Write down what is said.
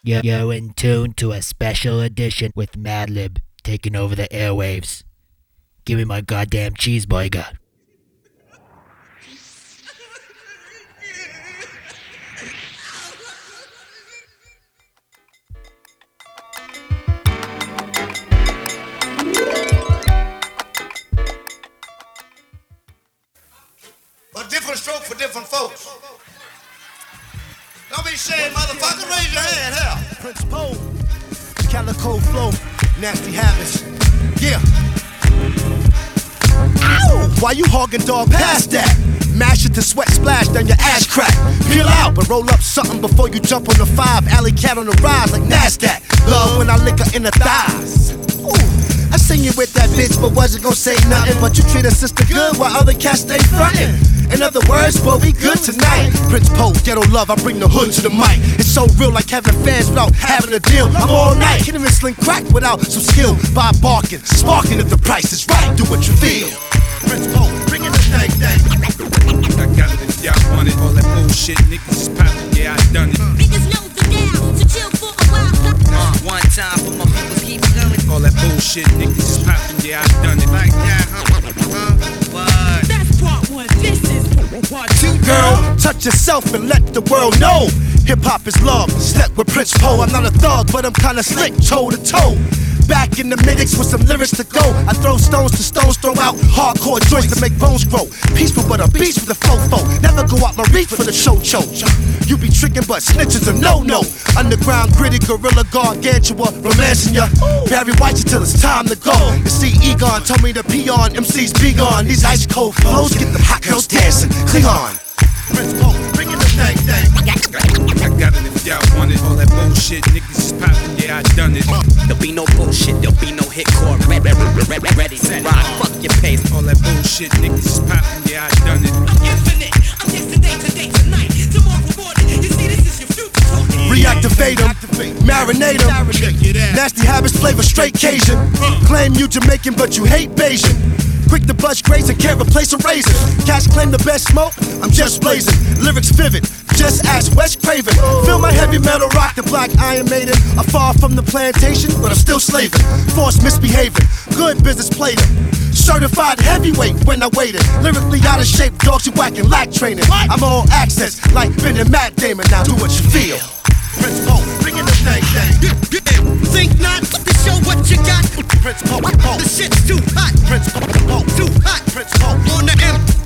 You're in tune to a special edition with Madlib taking over the airwaves. Give me my goddamn cheeseburger. A different stroke for different folks. Don't be ashamed, motherfucker. Raise your hand, hell. Prince Pole, Calico Flow, Nasty Habits. Yeah. Ow! Why you hogging, dog? Past that. Mash it to sweat splash, then your ass crack. Peel out, but roll up something before you jump on the 5. Alley cat on the rise like NASDAQ. Love when I lick her in the thighs. Ooh. I seen you with that bitch, but wasn't gon' say nothing. But you treat a sister good while other cats stay frontin'. In other words, boy, we good tonight. Prince Pole, ghetto love, I bring the hood to the mic. It's so real, like having fans without having a deal. I'm all night, can't even sling crack without some skill. By barking, sparking if the price is right. Do what you feel. Prince Pole, bringing the thing. I got it if y'all want it. All that bullshit, niggas is poppin', yeah, I done it. Niggas know the down, so chill for a while. One time for my peoples, keep it going. All that bullshit, niggas is poppin', yeah, I done it. Like that, What? That's part one, this is part two. Girl, touch yourself and let the world know. Hip-hop is love, step with Prince Pole. I'm not a thug, but I'm kinda slick, toe to toe. Back in the minutes with some lyrics to go. I throw stones to stones, throw out hardcore joints to make bones grow. Peaceful but a beast with a fofo. Never go out my reach for the cho-cho. You be tricking but snitches a no-no. Underground gritty gorilla gargantua romancing ya. Barry White you till it's time to go. You see Egon told me to pee on MCs be gone. These ice cold flows get them hot girls dancing. Cling on. Prince Pole, bringing the thing. I got it if y'all want it. All that bullshit, niggas is poppin', yeah, I done it. There'll be no bullshit, there'll be no hit chord. Ready to rock, fuck your pace. All that bullshit, niggas is poppin', yeah, I done it. I'm infinite, I'm yesterday, tonight, tomorrow morning. You see, this is your future talking. Reactivate them, marinate them. Nasty Habits flavor straight Cajun. Claim you Jamaican but you hate Bayesian. Quick to bust grades and can't replace a razor. Cash claim the best smoke, I'm just blazing. Lyrics vivid, just ask Wes Craven. Feel my heavy metal rock the black Iron Maiden. I'm far from the plantation, but I'm still slaving. Forced misbehaving, good business played it. Certified heavyweight when I waited. Lyrically out of shape, dogs you whacking lack training. I'm all access, like Ben and Matt Damon. Now do what you feel. Prince Pole, bringing the thing. Think not to show what you got. Prince Pole, The shit's too hot. Prince Pole, Too hot. Prince Pole. On the M.